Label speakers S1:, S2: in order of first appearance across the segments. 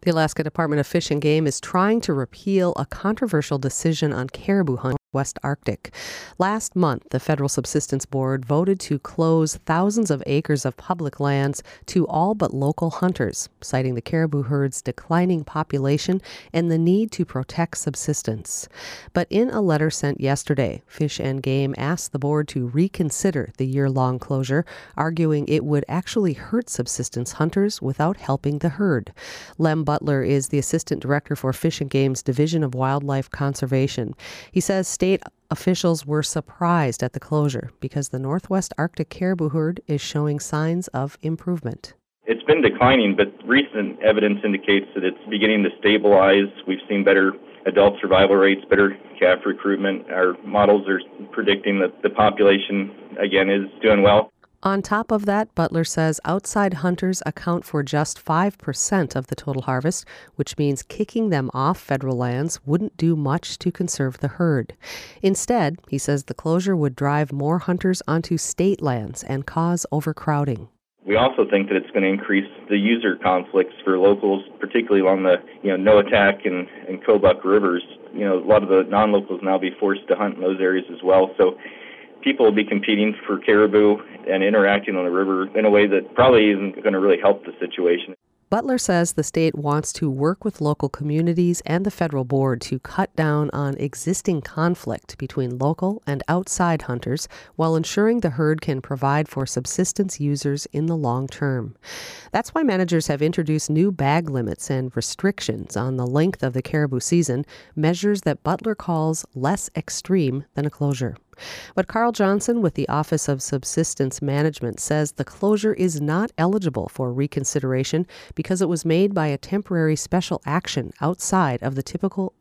S1: The Alaska Department of Fish and Game is trying to repeal a controversial decision on caribou hunt in the West Arctic. Last month, the Federal Subsistence Board voted to close thousands of acres of public lands to all but local hunters, citing the caribou herd's declining population and the need to protect subsistence. But in a letter sent yesterday, Fish and Game asked the board to reconsider the year-long closure, arguing it would actually hurt subsistence hunters without helping the herd. Lem Butler is the Assistant Director for Fish and Game's Division of Wildlife Conservation. He says state officials were surprised at the closure because the Northwest Arctic caribou herd is showing signs of improvement.
S2: It's been declining, but recent evidence indicates that it's beginning to stabilize. We've seen better adult survival rates, better calf recruitment. Our models are predicting that the population, again, is doing well.
S1: On top of that, Butler says outside hunters account for just 5% of the total harvest, which means kicking them off federal lands wouldn't do much to conserve the herd. Instead, he says the closure would drive more hunters onto state lands and cause overcrowding.
S2: We also think that it's going to increase the user conflicts for locals, particularly along the Noatak and Kobuk rivers. A lot of the non-locals now be forced to hunt in those areas as well. So people will be competing for caribou and interacting on the river in a way that probably isn't going to really help the situation.
S1: Butler says the state wants to work with local communities and the federal board to cut down on existing conflict between local and outside hunters while ensuring the herd can provide for subsistence users in the long term. That's why managers have introduced new bag limits and restrictions on the length of the caribou season, measures that Butler calls less extreme than a closure. But Carl Johnson with the Office of Subsistence Management says the closure is not eligible for reconsideration because it was made by a temporary special action outside of the typical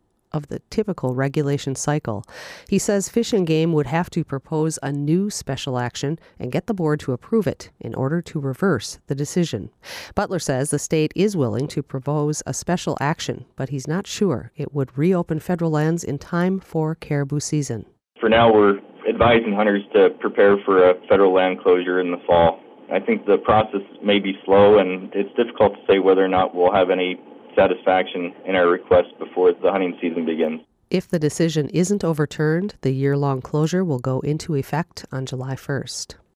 S1: regulation cycle. He says Fish and Game would have to propose a new special action and get the board to approve it in order to reverse the decision. Butler says the state is willing to propose a special action, but he's not sure it would reopen federal lands in time for caribou season.
S2: For now, we're advising hunters to prepare for a federal land closure in the fall. I think the process may be slow, and it's difficult to say whether or not we'll have any satisfaction in our request before the hunting season begins.
S1: If the decision isn't overturned, the year-long closure will go into effect on July 1st.